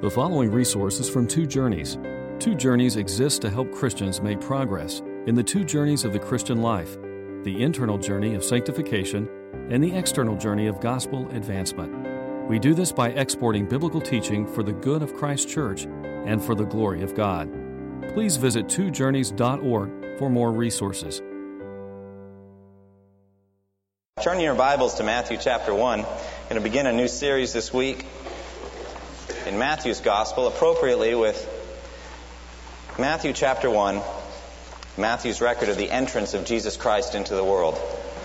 The following resources from Two Journeys. Two Journeys exists to help Christians make progress in the two journeys of the Christian life, the internal journey of sanctification and the external journey of gospel advancement. We do this by exporting biblical teaching for the good of Christ's church and for the glory of God. Please visit twojourneys.org for more resources. Turn your Bibles to Matthew chapter 1. I'm going to begin a new series this week in Matthew's Gospel, appropriately with Matthew chapter 1, Matthew's record of the entrance of Jesus Christ into the world.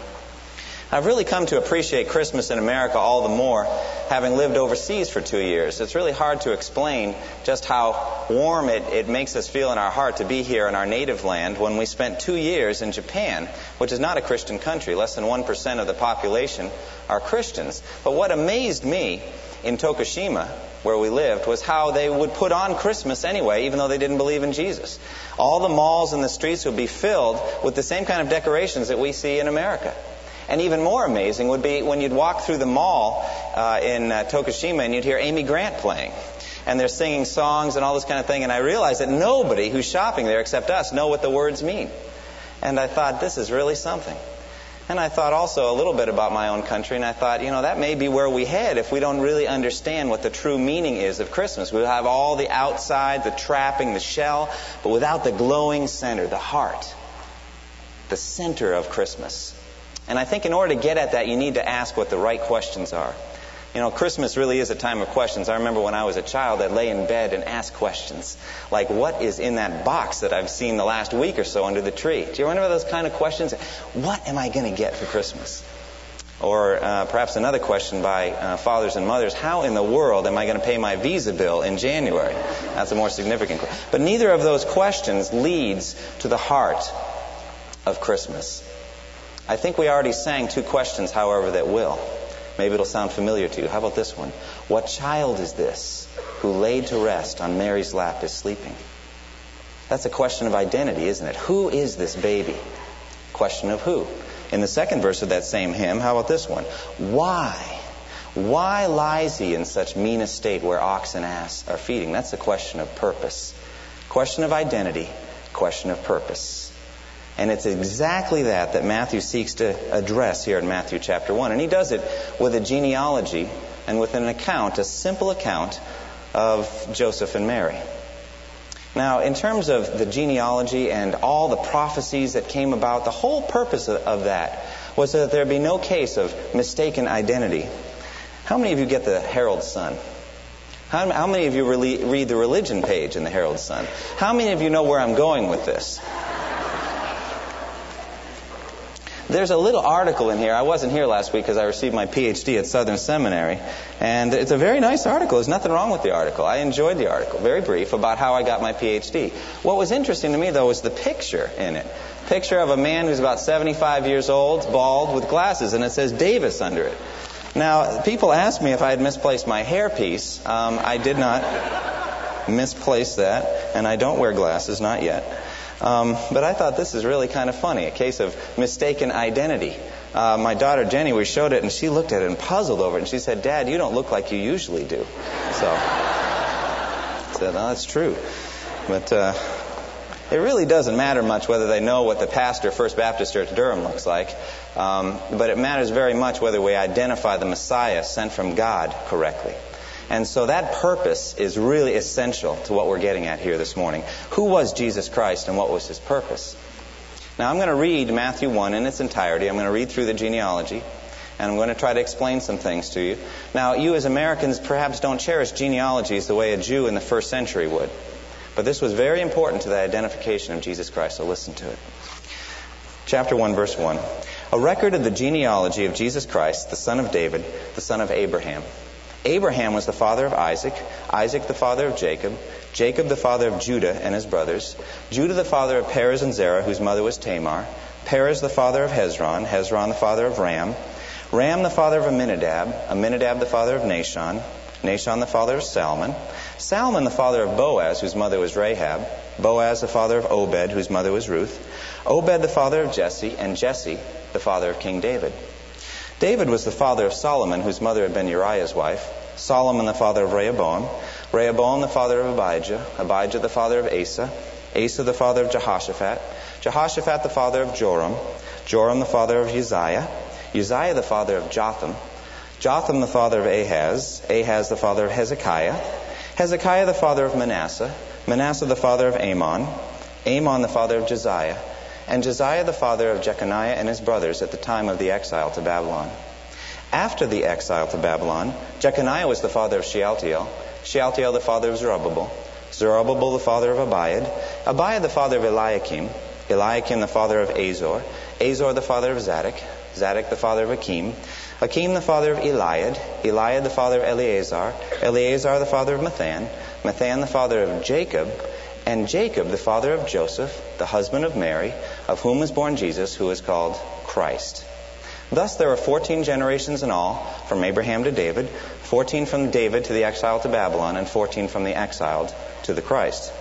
I've really come to appreciate Christmas in America all the more, having lived overseas for 2 years. It's really hard to explain just how warm it makes us feel in our heart to be here in our native land when we spent 2 years in Japan, which is not a Christian country. Less than 1% of the population are Christians. But what amazed me in Tokushima, where we lived, was how they would put on Christmas anyway, even though they didn't believe in Jesus. All the malls and the streets would be filled with the same kind of decorations that we see in America. And even more amazing would be when you'd walk through the mall in Tokushima and you'd hear Amy Grant playing. And they're singing songs and all this kind of thing. And I realized that nobody who's shopping there except us know what the words mean. And I thought, this is really something. And I thought also a little bit about my own country, and I thought, that may be where we head if we don't really understand what the true meaning is of Christmas. We'll have all the outside, the trapping, the shell, but without the glowing center, the heart, the center of Christmas. And I think in order to get at that, you need to ask what the right questions are. Christmas really is a time of questions. I remember when I was a child, I'd lay in bed and ask questions. Like, what is in that box that I've seen the last week or so under the tree? Do you remember those kind of questions? What am I going to get for Christmas? Or perhaps another question by fathers and mothers, how in the world am I going to pay my Visa bill in January? That's a more significant question. But neither of those questions leads to the heart of Christmas. I think we already sang two questions, however, that will. Maybe it'll sound familiar to you. How about this one? What child is this who laid to rest on Mary's lap is sleeping? That's a question of identity, isn't it? Who is this baby? Question of who? In the second verse of that same hymn, how about this one? Why? Why lies he in such mean estate where ox and ass are feeding? That's a question of purpose. Question of identity, question of purpose. And it's exactly that Matthew seeks to address here in Matthew chapter 1. And he does it with a genealogy and with an account, a simple account of Joseph and Mary. Now, in terms of the genealogy and all the prophecies that came about, the whole purpose of that was that there be no case of mistaken identity. How many of you get the Herald Sun? How many of you read the religion page in the Herald Sun? How many of you know where I'm going with this? There's a little article in here. I wasn't here last week because I received my PhD at Southern Seminary. And it's a very nice article. There's nothing wrong with the article. I enjoyed the article. Very brief about how I got my PhD. What was interesting to me, though, was the picture in it. Picture of a man who's about 75 years old, bald, with glasses, and it says Davis under it. Now, people asked me if I had misplaced my hairpiece. I did not misplace that, and I don't wear glasses, not yet. But I thought this is really kind of funny, a case of mistaken identity. My daughter Jenny, we showed it, and she looked at it and puzzled over it, and she said, Dad, you don't look like you usually do. So I said, no, that's true. But it really doesn't matter much whether they know what the pastor, First Baptist Church Durham, looks like. But it matters very much whether we identify the Messiah sent from God correctly. And so that purpose is really essential to what we're getting at here this morning. Who was Jesus Christ and what was his purpose? Now I'm going to read Matthew 1 in its entirety. I'm going to read through the genealogy. And I'm going to try to explain some things to you. Now you as Americans perhaps don't cherish genealogies the way a Jew in the first century would. But this was very important to the identification of Jesus Christ, so listen to it. Chapter 1, verse 1. A record of the genealogy of Jesus Christ, the son of David, the son of Abraham. Abraham was the father of Isaac, Isaac the father of Jacob, Jacob the father of Judah and his brothers, Judah the father of Perez and Zerah, whose mother was Tamar, Perez the father of Hezron, Hezron the father of Ram, Ram the father of Amminadab, Amminadab the father of Nahshon, Nahshon the father of Salmon, Salmon the father of Boaz, whose mother was Rahab, Boaz the father of Obed, whose mother was Ruth, Obed the father of Jesse, and Jesse the father of King David. David was the father of Solomon, whose mother had been Uriah's wife. Solomon the father of Rehoboam, Rehoboam the father of Abijah, Abijah the father of Asa, Asa the father of Jehoshaphat, Jehoshaphat the father of Joram, Joram the father of Uzziah, Uzziah the father of Jotham, Jotham the father of Ahaz, Ahaz the father of Hezekiah, Hezekiah the father of Manasseh, Manasseh the father of Amon, Amon the father of Josiah, and Josiah the father of Jeconiah and his brothers at the time of the exile to Babylon. After the exile to Babylon, Jeconiah was the father of Shealtiel, Shealtiel the father of Zerubbabel, Zerubbabel the father of Abiad, Abiad the father of Eliakim, Eliakim the father of Azor, Azor the father of Zadok, Zadok the father of Akim, Akim the father of Eliad, Eliad the father of Eleazar, Eleazar the father of Mathan, Mathan the father of Jacob, and Jacob the father of Joseph, the husband of Mary, of whom was born Jesus, who is called Christ. Thus there are 14 generations in all, from Abraham to David, 14 from David to the exile to Babylon, and 14 from the exiled to the Christ.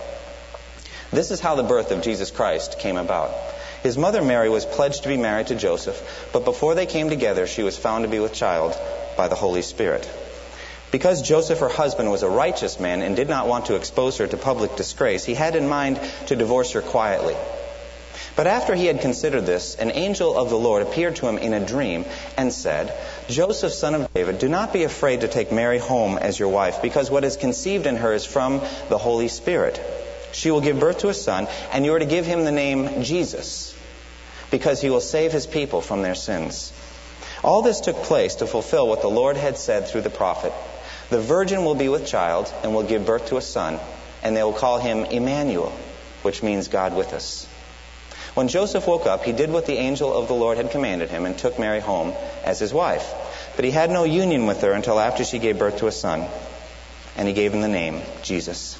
This is how the birth of Jesus Christ came about. His mother Mary was pledged to be married to Joseph, but before they came together, she was found to be with child by the Holy Spirit. Because Joseph, her husband, was a righteous man and did not want to expose her to public disgrace, he had in mind to divorce her quietly. But after he had considered this, an angel of the Lord appeared to him in a dream and said, Joseph, son of David, do not be afraid to take Mary home as your wife, because what is conceived in her is from the Holy Spirit. She will give birth to a son, and you are to give him the name Jesus, because he will save his people from their sins. All this took place to fulfill what the Lord had said through the prophet. The virgin will be with child and will give birth to a son, and they will call him Emmanuel, which means God with us. When Joseph woke up, he did what the angel of the Lord had commanded him and took Mary home as his wife. But he had no union with her until after she gave birth to a son, and he gave him the name Jesus.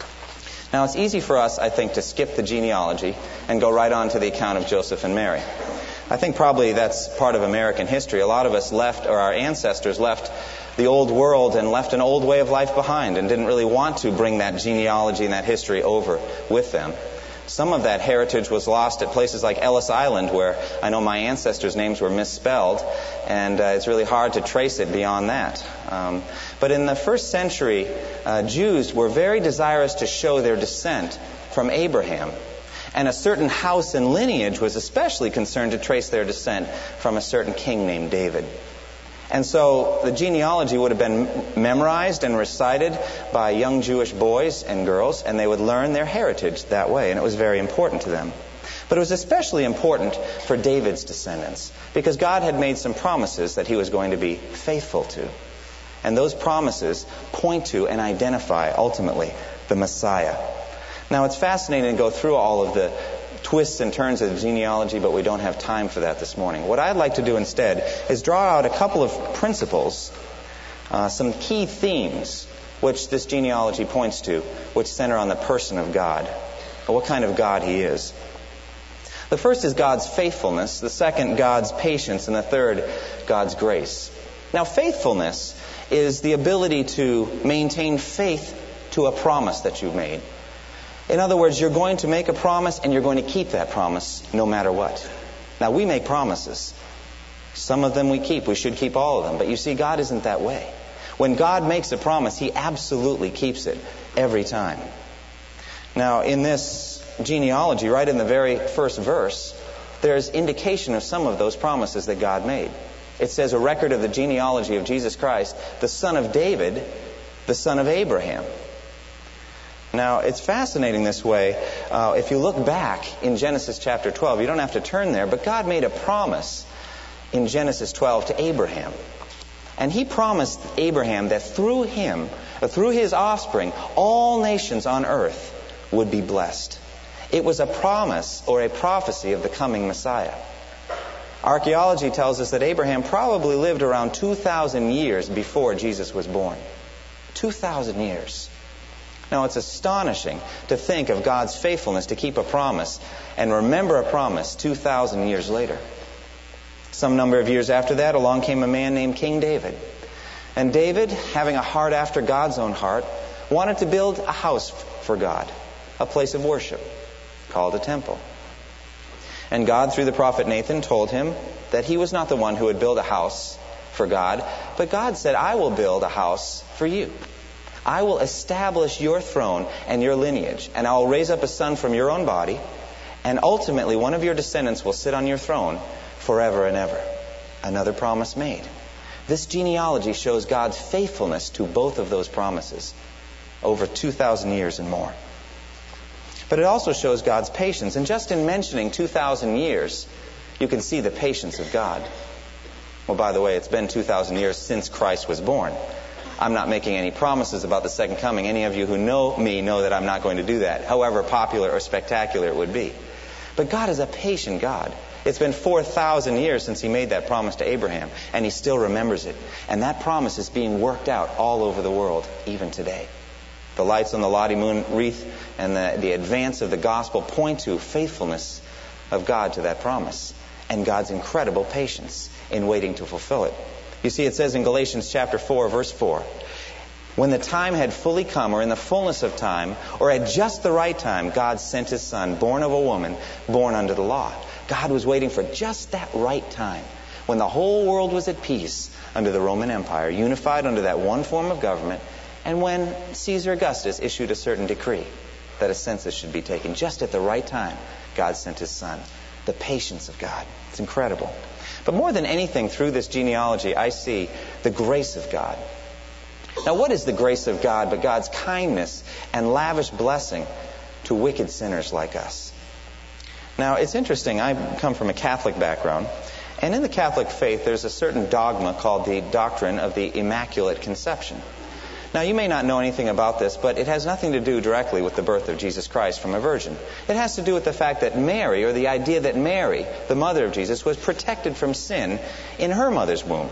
Now, it's easy for us, I think, to skip the genealogy and go right on to the account of Joseph and Mary. I think probably that's part of American history. A lot of us left, or our ancestors left, the old world and left an old way of life behind and didn't really want to bring that genealogy and that history over with them. Some of that heritage was lost at places like Ellis Island, where I know my ancestors' names were misspelled, and it's really hard to trace it beyond that. But in the first century, Jews were very desirous to show their descent from Abraham. And a certain house and lineage was especially concerned to trace their descent from a certain king named David. And so the genealogy would have been memorized and recited by young Jewish boys and girls, and they would learn their heritage that way, and it was very important to them. But it was especially important for David's descendants, because God had made some promises that he was going to be faithful to. And those promises point to and identify, ultimately, the Messiah. Now, it's fascinating to go through all of the twists and turns of the genealogy, but we don't have time for that this morning. What I'd like to do instead is draw out a couple of principles, some key themes which this genealogy points to, which center on the person of God, or what kind of God he is. The first is God's faithfulness, the second, God's patience, and the third, God's grace. Now, faithfulness is the ability to maintain faith to a promise that you've made. In other words, you're going to make a promise and you're going to keep that promise no matter what. Now, we make promises. Some of them we keep. We should keep all of them. But you see, God isn't that way. When God makes a promise, he absolutely keeps it every time. Now, in this genealogy, right in the very first verse, there's indication of some of those promises that God made. It says a record of the genealogy of Jesus Christ, the son of David, the son of Abraham. Now, it's fascinating this way. If you look back in Genesis chapter 12, you don't have to turn there, but God made a promise in Genesis 12 to Abraham. And he promised Abraham that through him, or through his offspring, all nations on earth would be blessed. It was a promise or a prophecy of the coming Messiah. Archaeology tells us that Abraham probably lived around 2,000 years before Jesus was born. 2,000 years. Now, it's astonishing to think of God's faithfulness to keep a promise and remember a promise 2,000 years later. Some number of years after that, along came a man named King David. And David, having a heart after God's own heart, wanted to build a house for God, a place of worship, called a temple. And God, through the prophet Nathan, told him that he was not the one who would build a house for God. But God said, I will build a house for you. I will establish your throne and your lineage, and I will raise up a son from your own body, and ultimately one of your descendants will sit on your throne forever and ever. Another promise made. This genealogy shows God's faithfulness to both of those promises over 2,000 years and more. But it also shows God's patience. And just in mentioning 2,000 years, you can see the patience of God. Well, by the way, it's been 2,000 years since Christ was born. I'm not making any promises about the second coming. Any of you who know me know that I'm not going to do that, however popular or spectacular it would be. But God is a patient God. It's been 4,000 years since He made that promise to Abraham, and He still remembers it. And that promise is being worked out all over the world, even today. The lights on the Lottie Moon wreath and the advance of the gospel point to faithfulness of God to that promise, and God's incredible patience in waiting to fulfill it. You see, it says in Galatians chapter 4, verse 4, when the time had fully come, or in the fullness of time, or at just the right time, God sent His Son, born of a woman, born under the law. God was waiting for just that right time, when the whole world was at peace under the Roman Empire, unified under that one form of government, and when Caesar Augustus issued a certain decree that a census should be taken. Just at the right time, God sent His Son. The patience of God. It's incredible. But more than anything, through this genealogy, I see the grace of God. Now, what is the grace of God but God's kindness and lavish blessing to wicked sinners like us? Now, it's interesting. I come from a Catholic background. And in the Catholic faith, there's a certain dogma called the doctrine of the Immaculate Conception. Now, you may not know anything about this, but it has nothing to do directly with the birth of Jesus Christ from a virgin. It has to do with the fact that Mary, or the idea that Mary, the mother of Jesus, was protected from sin in her mother's womb.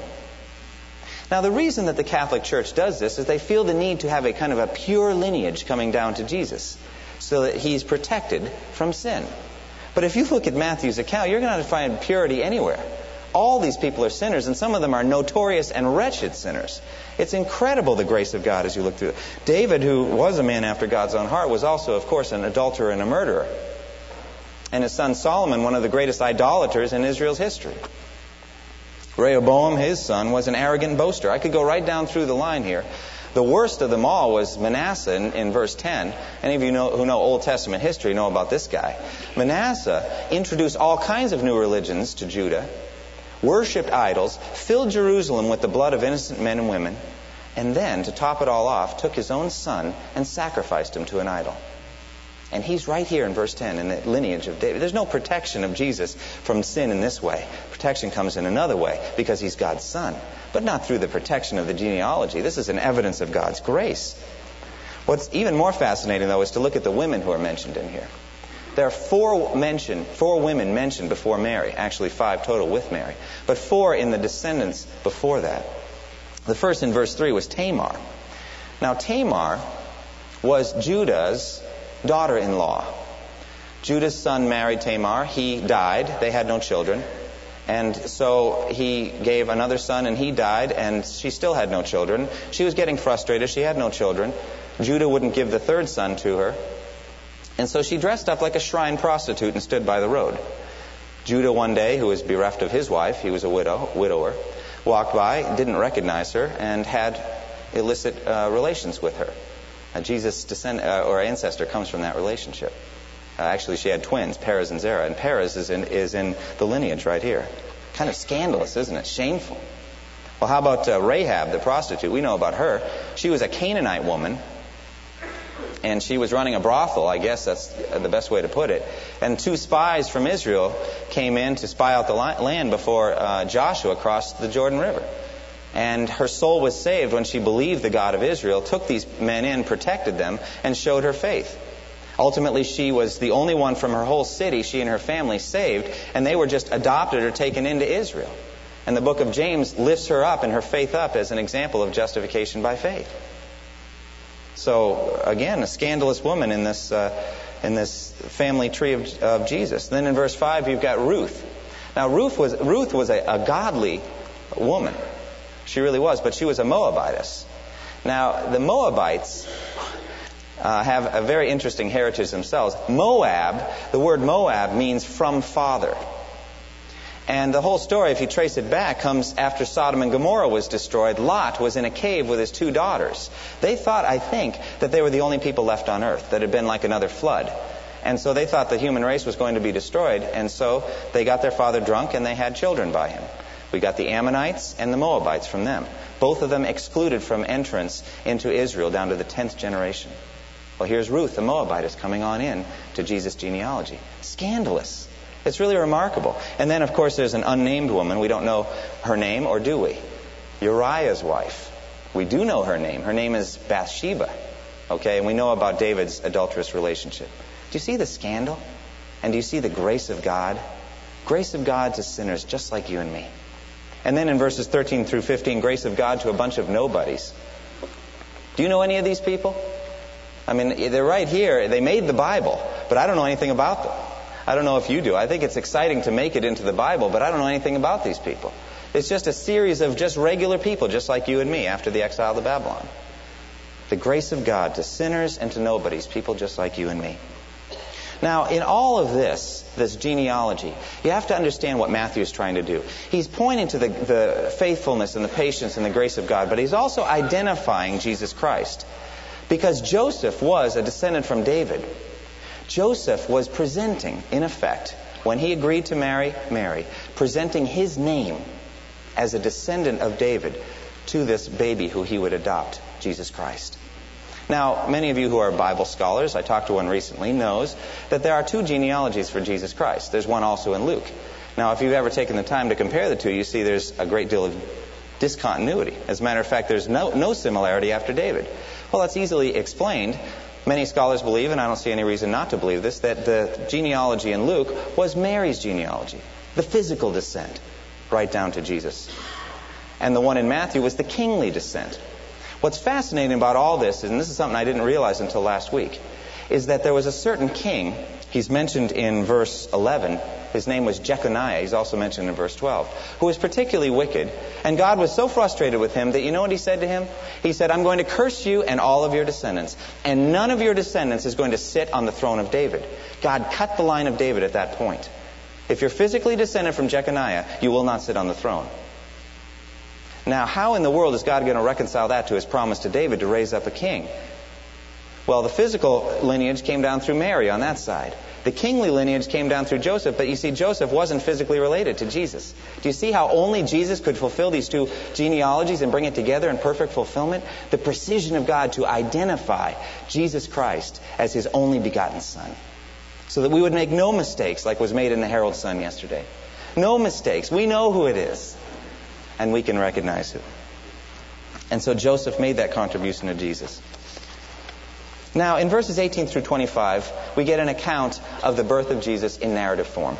Now, the reason that the Catholic Church does this is they feel the need to have a kind of a pure lineage coming down to Jesus, so that He's protected from sin. But if you look at Matthew's account, you're going to find purity anywhere. All these people are sinners, and some of them are notorious and wretched sinners. It's incredible, the grace of God, as you look through it. David, who was a man after God's own heart, was also, of course, an adulterer and a murderer. And his son Solomon, one of the greatest idolaters in Israel's history. Rehoboam, his son, was an arrogant boaster. I could go right down through the line here. The worst of them all was Manasseh in verse 10. Any of you who know Old Testament history know about this guy. Manasseh introduced all kinds of new religions to Judah, worshipped idols, filled Jerusalem with the blood of innocent men and women, and then, to top it all off, took his own son and sacrificed him to an idol. And he's right here in verse 10 in the lineage of David. There's no protection of Jesus from sin in this way. Protection comes in another way, because He's God's Son, but not through the protection of the genealogy. This is an evidence of God's grace. What's even more fascinating, though, is to look at the women who are mentioned in here. There are four women mentioned before Mary. Actually, 5 total with Mary. But 4 in the descendants before that. The first in verse 3 was Tamar. Now, Tamar was Judah's daughter-in-law. Judah's son married Tamar. He died. They had no children. And so he gave another son, and he died, and she still had no children. She was getting frustrated. She had no children. Judah wouldn't give the third son to her. And so she dressed up like a shrine prostitute and stood by the road. Judah one day, who was bereft of his wife, he was a widower, walked by, didn't recognize her, and had illicit relations with her. Jesus' ancestor comes from that relationship. Actually, she had twins, Perez and Zerah, and Perez is in the lineage right here. Kind of scandalous, isn't it? Shameful. Well, how about Rahab, the prostitute? We know about her. She was a Canaanite woman, and she was running a brothel. I guess that's the best way to put it. And 2 spies from Israel came in to spy out the land before Joshua crossed the Jordan River. And her soul was saved when she believed the God of Israel, took these men in, protected them, and showed her faith. Ultimately, she was the only one from her whole city, she and her family, saved, and they were just adopted or taken into Israel. And the book of James lifts her up and her faith up as an example of justification by faith. So, again, a scandalous woman in this family tree of Jesus. Then in verse 5, you've got Ruth. Now, Ruth was a godly woman. She really was, but she was a Moabitess. Now, the Moabites have a very interesting heritage themselves. Moab, the word Moab means from father. And the whole story, if you trace it back, comes after Sodom and Gomorrah was destroyed. Lot was in a cave with his 2 daughters. They thought, I think, that they were the only people left on earth, that had been like another flood. And so they thought the human race was going to be destroyed. And so they got their father drunk and they had children by him. We got the Ammonites and the Moabites from them. Both of them excluded from entrance into Israel down to the 10th generation. Well, here's Ruth, the Moabitess, coming on in to Jesus' genealogy. Scandalous. It's really remarkable. And then, of course, there's an unnamed woman. We don't know her name, or do we? Uriah's wife. We do know her name. Her name is Bathsheba. Okay, and we know about David's adulterous relationship. Do you see the scandal? And do you see the grace of God? Grace of God to sinners just like you and me. And then in verses 13 through 15, grace of God to a bunch of nobodies. Do you know any of these people? I mean, they're right here. They made the Bible, but I don't know anything about them. I don't know if you do. I think it's exciting to make it into the Bible, but I don't know anything about these people. It's just a series of just regular people, just like you and me after the exile to Babylon. The grace of God to sinners and to nobodies, people just like you and me. Now, in all of this genealogy, you have to understand what Matthew is trying to do. He's pointing to the faithfulness and the patience and the grace of God, but he's also identifying Jesus Christ. Because Joseph was a descendant from David. Joseph was presenting, in effect, when he agreed to marry Mary, presenting his name as a descendant of David to this baby who he would adopt, Jesus Christ. Now, many of you who are Bible scholars, I talked to one recently, knows that there are 2 genealogies for Jesus Christ. There's one also in Luke. Now, if you've ever taken the time to compare the 2, you see there's a great deal of discontinuity. As a matter of fact, there's no similarity after David. Well, that's easily explained. Many scholars believe, and I don't see any reason not to believe this, that the genealogy in Luke was Mary's genealogy, the physical descent, right down to Jesus. And the one in Matthew was the kingly descent. What's fascinating about all this, and this is something I didn't realize until last week, is that there was a certain king. He's mentioned in verse 11. His name was Jeconiah. He's also mentioned in verse 12, who was particularly wicked. And God was so frustrated with him that you know what he said to him? He said, I'm going to curse you and all of your descendants. And none of your descendants is going to sit on the throne of David. God cut the line of David at that point. If you're physically descended from Jeconiah, you will not sit on the throne. Now, how in the world is God going to reconcile that to his promise to David to raise up a king? Well, the physical lineage came down through Mary on that side. The kingly lineage came down through Joseph, but you see, Joseph wasn't physically related to Jesus. Do you see how only Jesus could fulfill these 2 genealogies and bring it together in perfect fulfillment? The precision of God to identify Jesus Christ as his only begotten Son. So that we would make no mistakes like was made in the Herald Sun yesterday. No mistakes. We know who it is. And we can recognize it. And so Joseph made that contribution to Jesus. Now, in verses 18 through 25, we get an account of the birth of Jesus in narrative form.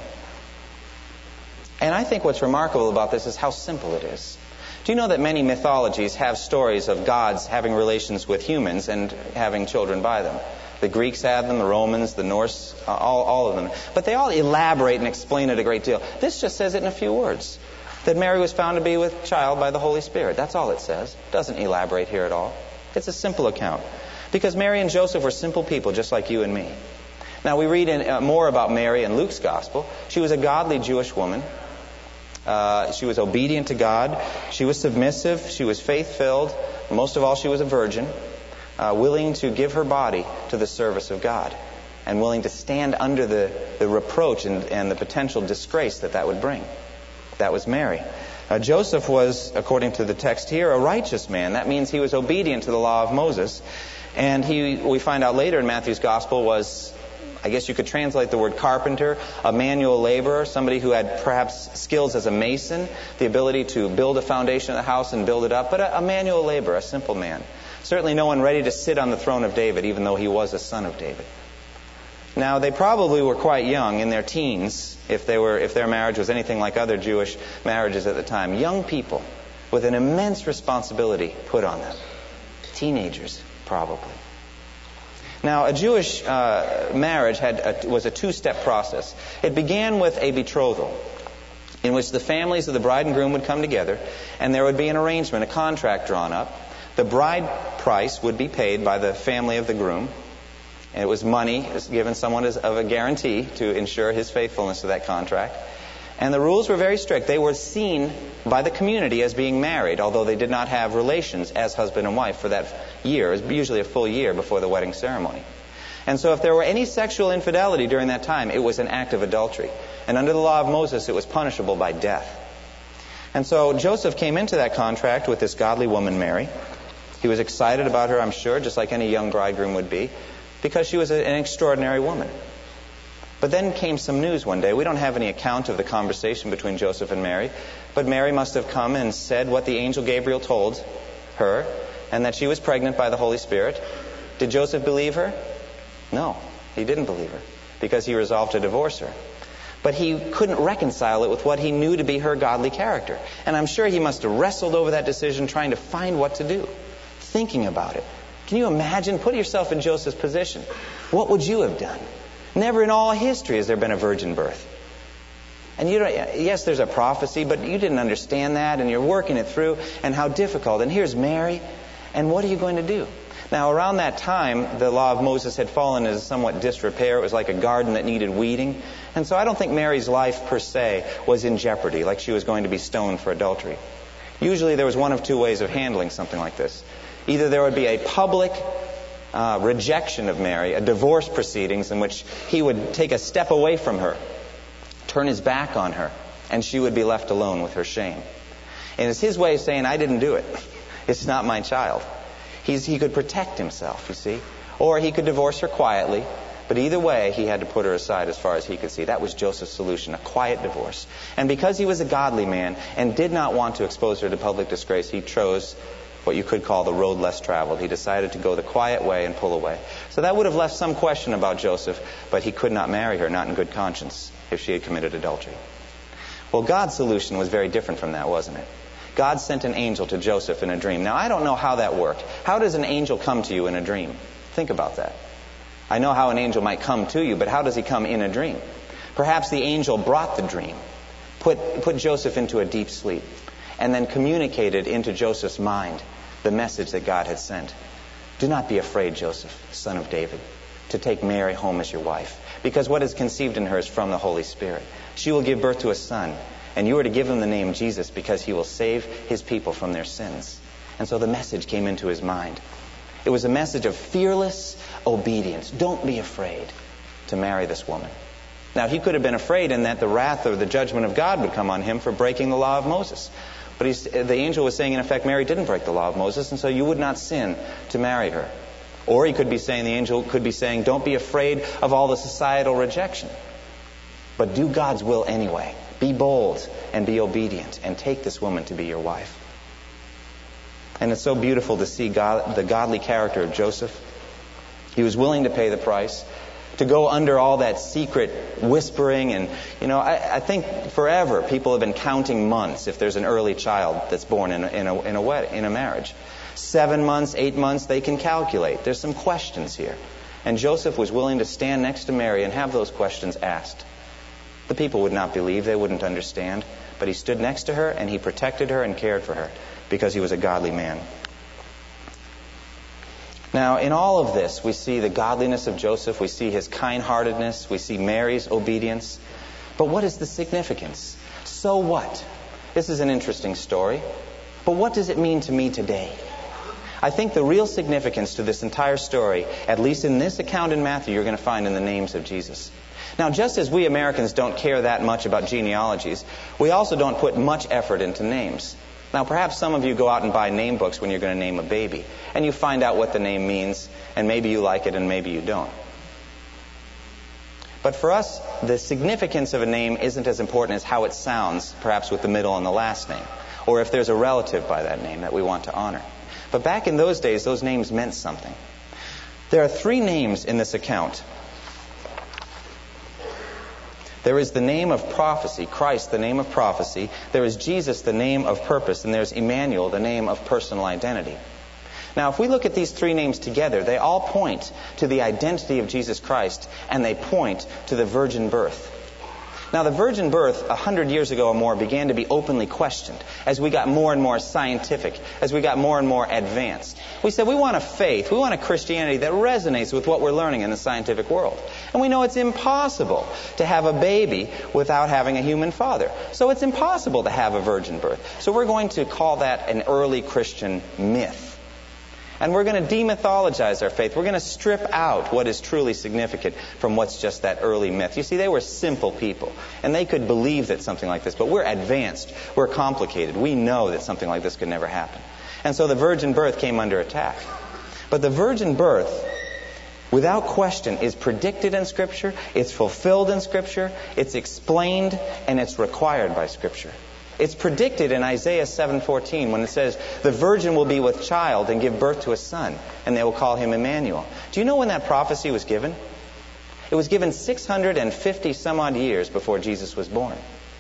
And I think what's remarkable about this is how simple it is. Do you know that many mythologies have stories of gods having relations with humans and having children by them? The Greeks had them, the Romans, the Norse, all of them. But they all elaborate and explain it a great deal. This just says it in a few words. That Mary was found to be with child by the Holy Spirit. That's all it says. It doesn't elaborate here at all. It's a simple account. Because Mary and Joseph were simple people just like you and me. Now we read more about Mary in Luke's Gospel. She was a godly Jewish woman. She was obedient to God. She was submissive. She was faith-filled. Most of all, she was a virgin, willing to give her body to the service of God and willing to stand under the reproach and the potential disgrace that would bring. That was Mary. Joseph was, according to the text here, a righteous man. That means he was obedient to the law of Moses. And we find out later in Matthew's Gospel was, I guess you could translate the word carpenter, a manual laborer, somebody who had perhaps skills as a mason, the ability to build a foundation of the house and build it up, but a manual laborer, a simple man. Certainly no one ready to sit on the throne of David, even though he was a son of David. Now, they probably were quite young, in their teens, if their marriage was anything like other Jewish marriages at the time. Young people with an immense responsibility put on them. Teenagers, probably. Now, a Jewish marriage was a 2-step process. It began with a betrothal, in which the families of the bride and groom would come together, and there would be an arrangement, a contract drawn up. The bride price would be paid by the family of the groom. And it was money given someone of a guarantee to ensure his faithfulness to that contract. And the rules were very strict. They were seen by the community as being married, although they did not have relations as husband and wife for that year. It was usually a full year before the wedding ceremony. And so if there were any sexual infidelity during that time, it was an act of adultery. And under the law of Moses, it was punishable by death. And so Joseph came into that contract with this godly woman, Mary. He was excited about her, I'm sure, just like any young bridegroom would be, because she was an extraordinary woman. But then came some news one day. We don't have any account of the conversation between Joseph and Mary, but Mary must have come and said what the angel Gabriel told her, and that she was pregnant by the Holy Spirit. Did Joseph believe her? No, he didn't believe her, because he resolved to divorce her. But he couldn't reconcile it with what he knew to be her godly character. And I'm sure he must have wrestled over that decision, trying to find what to do, thinking about it. Can you imagine? Put yourself in Joseph's position. What would you have done? Never in all history has there been a virgin birth. And yes, there's a prophecy, but you didn't understand that, and you're working it through, and how difficult. And here's Mary, and what are you going to do? Now, around that time, the law of Moses had fallen into somewhat disrepair. It was like a garden that needed weeding. And so I don't think Mary's life, per se, was in jeopardy, like she was going to be stoned for adultery. Usually there was one of two ways of handling something like this. Either there would be a public rejection of Mary, a divorce proceedings in which he would take a step away from her, turn his back on her, and she would be left alone with her shame. And it's his way of saying, I didn't do it. It's not my child. He could protect himself, you see. Or he could divorce her quietly. But either way, he had to put her aside as far as he could see. That was Joseph's solution, a quiet divorce. And because he was a godly man and did not want to expose her to public disgrace, he chose what you could call the road less traveled. He decided to go the quiet way and pull away. So that would have left some question about Joseph, but he could not marry her, not in good conscience, if she had committed adultery. Well, God's solution was very different from that, wasn't it? God sent an angel to Joseph in a dream. Now, I don't know how that worked. How does an angel come to you in a dream? Think about that. I know how an angel might come to you, but how does he come in a dream? Perhaps the angel brought the dream, put Joseph into a deep sleep, and then communicated into Joseph's mind the message that God had sent. Do not be afraid, Joseph, son of David, to take Mary home as your wife, because what is conceived in her is from the Holy Spirit. She will give birth to a son, and you are to give him the name Jesus, because he will save his people from their sins. And so the message came into his mind. It was a message of fearless obedience. Don't be afraid to marry this woman. Now, he could have been afraid in that the wrath or the judgment of God would come on him for breaking the law of Moses. But the angel was saying, in effect, Mary didn't break the law of Moses, and so you would not sin to marry her. Or he could be saying, the angel could be saying, don't be afraid of all the societal rejection, but do God's will anyway. Be bold and be obedient and take this woman to be your wife. And it's so beautiful to see the godly character of Joseph. He was willing to pay the price, to go under all that secret whispering. And, I think forever people have been counting months if there's an early child that's born in a marriage. 7 months, 8 months, they can calculate. There's some questions here. And Joseph was willing to stand next to Mary and have those questions asked. The people would not believe, they wouldn't understand. But he stood next to her and he protected her and cared for her because he was a godly man. Now, in all of this, we see the godliness of Joseph, we see his kind-heartedness, we see Mary's obedience. But what is the significance? So what? This is an interesting story. But what does it mean to me today? I think the real significance to this entire story, at least in this account in Matthew, you're going to find in the names of Jesus. Now, just as we Americans don't care that much about genealogies, we also don't put much effort into names. Now, perhaps some of you go out and buy name books when you're going to name a baby, and you find out what the name means, and maybe you like it and maybe you don't. But for us, the significance of a name isn't as important as how it sounds, perhaps with the middle and the last name, or if there's a relative by that name that we want to honor. But back in those days, those names meant something. There are 3 names in this account. There is the name of prophecy, Christ, the name of prophecy. There is Jesus, the name of purpose. And there's Emmanuel, the name of personal identity. Now, if we look at these 3 names together, they all point to the identity of Jesus Christ, and they point to the virgin birth. Now, the virgin birth 100 years ago or more began to be openly questioned as we got more and more scientific, as we got more and more advanced. We said we want a faith, we want a Christianity that resonates with what we're learning in the scientific world. And we know it's impossible to have a baby without having a human father. So it's impossible to have a virgin birth. So we're going to call that an early Christian myth. And we're going to demythologize our faith. We're going to strip out what is truly significant from what's just that early myth. You see, they were simple people, and they could believe that something like this. But we're advanced. We're complicated. We know that something like this could never happen. And so the virgin birth came under attack. But the virgin birth, without question, is predicted in Scripture, it's fulfilled in Scripture, it's explained, and it's required by Scripture. It's predicted in Isaiah 7:14 when it says, the virgin will be with child and give birth to a son, and they will call him Emmanuel. Do you know when that prophecy was given? It was given 650 some odd years before Jesus was born.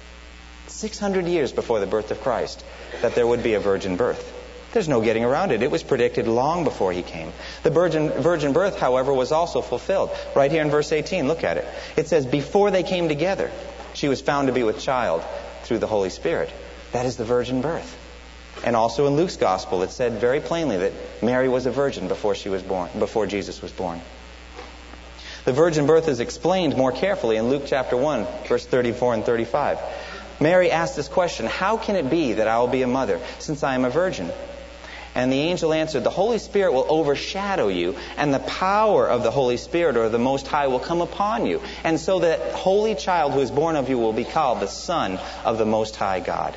600 years before the birth of Christ, that there would be a virgin birth. There's no getting around it. It was predicted long before he came. The virgin birth, however, was also fulfilled. Right here in verse 18, look at it. It says, before they came together, she was found to be with child through the Holy Spirit. That is the virgin birth. And also in Luke's gospel, it said very plainly that Mary was a virgin before she was born, before Jesus was born. The virgin birth is explained more carefully in Luke chapter 1, verse 34 and 35. Mary asked this question, how can it be that I will be a mother, since I am a virgin? And the angel answered, the Holy Spirit will overshadow you, and the power of the Holy Spirit, or the Most High, will come upon you. And so that holy child who is born of you will be called the Son of the Most High God.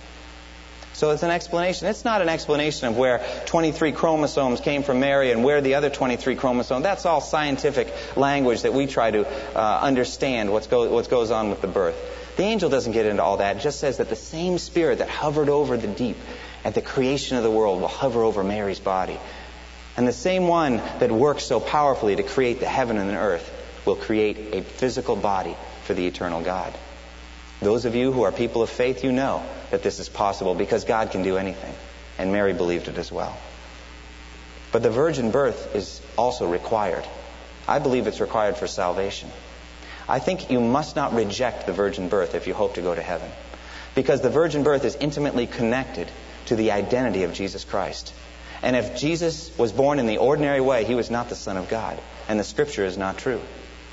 So it's an explanation. It's not an explanation of where 23 chromosomes came from Mary and where the other 23 chromosomes. That's all scientific language that we try to understand what goes on with the birth. The angel doesn't get into all that. It just says that the same Spirit that hovered over the deep at the creation of the world will hover over Mary's body. And the same one that works so powerfully to create the heaven and the earth will create a physical body for the eternal God. Those of you who are people of faith, you know that this is possible because God can do anything. And Mary believed it as well. But the virgin birth is also required. I believe it's required for salvation. I think you must not reject the virgin birth if you hope to go to heaven. Because the virgin birth is intimately connected to the identity of Jesus Christ. And if Jesus was born in the ordinary way, he was not the Son of God. And the Scripture is not true.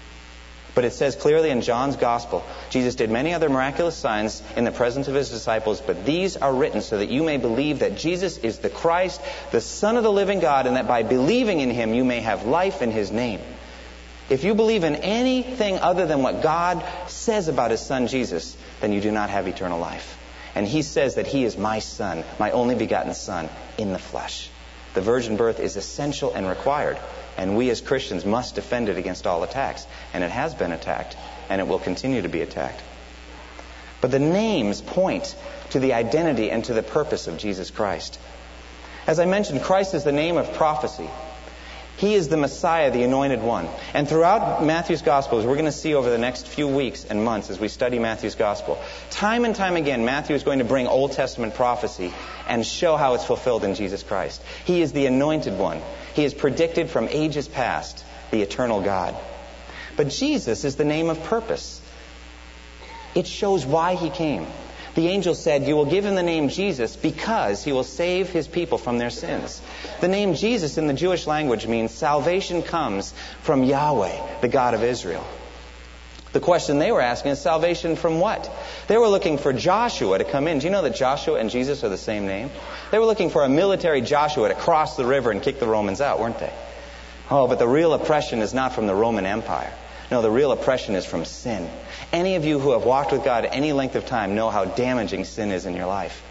But it says clearly in John's Gospel, Jesus did many other miraculous signs in the presence of his disciples, but these are written so that you may believe that Jesus is the Christ, the Son of the living God, and that by believing in him you may have life in his name. If you believe in anything other than what God says about his Son Jesus, then you do not have eternal life. And he says that he is my Son, my only begotten Son, in the flesh. The virgin birth is essential and required. And we as Christians must defend it against all attacks. And it has been attacked. And it will continue to be attacked. But the names point to the identity and to the purpose of Jesus Christ. As I mentioned, Christ is the name of prophecy. He is the Messiah, the Anointed One. And throughout Matthew's Gospel, as we're going to see over the next few weeks and months as we study Matthew's Gospel, time and time again, Matthew is going to bring Old Testament prophecy and show how it's fulfilled in Jesus Christ. He is the Anointed One. He is predicted from ages past, the eternal God. But Jesus is the name of purpose. It shows why he came. The angel said, you will give him the name Jesus because he will save his people from their sins. The name Jesus in the Jewish language means salvation comes from Yahweh, the God of Israel. The question they were asking is salvation from what? They were looking for Joshua to come in. Do you know that Joshua and Jesus are the same name? They were looking for a military Joshua to cross the river and kick the Romans out, weren't they? Oh, but the real oppression is not from the Roman Empire. No, the real oppression is from sin. Any of you who have walked with God any length of time know how damaging sin is in your life.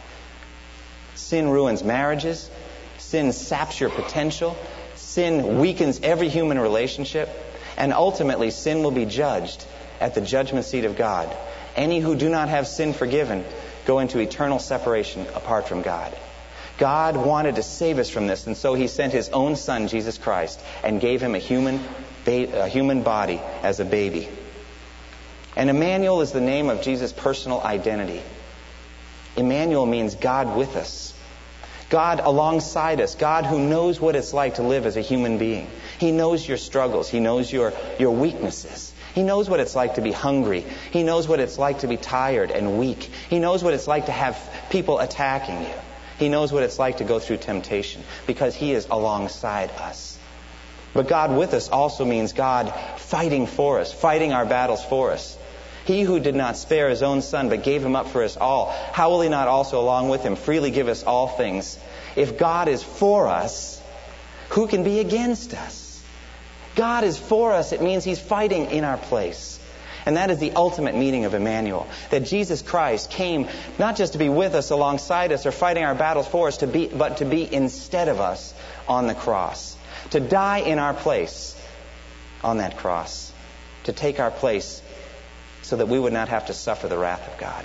Sin ruins marriages. Sin saps your potential. Sin weakens every human relationship. And ultimately, sin will be judged at the judgment seat of God. Any who do not have sin forgiven go into eternal separation apart from God. God wanted to save us from this, and so he sent his own Son, Jesus Christ, and gave him a human body as a baby. And Emmanuel is the name of Jesus' personal identity. Emmanuel means God with us. God alongside us. God who knows what it's like to live as a human being. He knows your struggles. He knows your weaknesses. He knows what it's like to be hungry. He knows what it's like to be tired and weak. He knows what it's like to have people attacking you. He knows what it's like to go through temptation because He is alongside us. But God with us also means God fighting for us, fighting our battles for us. He who did not spare His own Son but gave Him up for us all, how will He not also along with Him freely give us all things? If God is for us, who can be against us? God is for us. It means He's fighting in our place. And that is the ultimate meaning of Emmanuel. That Jesus Christ came not just to be with us, alongside us, or fighting our battles for us, but to be instead of us on the cross. To die in our place on that cross. To take our place so that we would not have to suffer the wrath of God.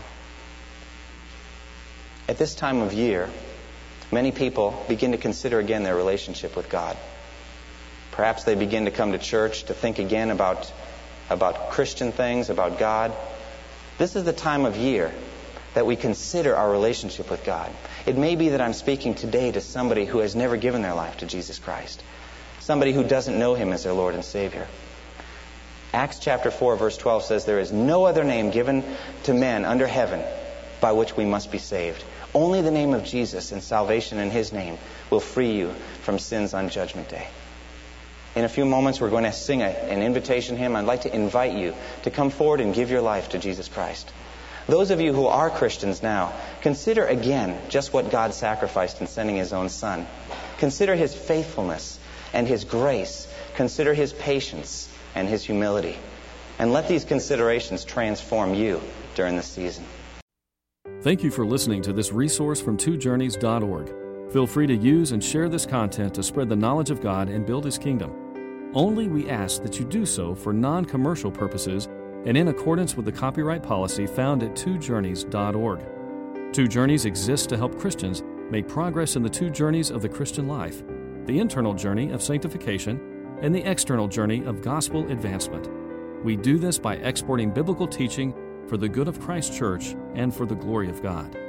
At this time of year, many people begin to consider again their relationship with God. Perhaps they begin to come to church to think again about Christian things, about God. This is the time of year that we consider our relationship with God. It may be that I'm speaking today to somebody who has never given their life to Jesus Christ. Somebody who doesn't know Him as their Lord and Savior. Acts chapter 4 verse 12 says, "There is no other name given to men under heaven by which we must be saved. Only the name of Jesus, and salvation in His name will free you from sins on Judgment Day." In a few moments, we're going to sing an invitation hymn. I'd like to invite you to come forward and give your life to Jesus Christ. Those of you who are Christians now, consider again just what God sacrificed in sending His own Son. Consider His faithfulness and His grace. Consider His patience and His humility. And let these considerations transform you during this season. Thank you for listening to this resource from twojourneys.org. Feel free to use and share this content to spread the knowledge of God and build His kingdom. Only we ask that you do so for non-commercial purposes and in accordance with the copyright policy found at twojourneys.org. Two Journeys exists to help Christians make progress in the two journeys of the Christian life, the internal journey of sanctification and the external journey of gospel advancement. We do this by exporting biblical teaching for the good of Christ's church and for the glory of God.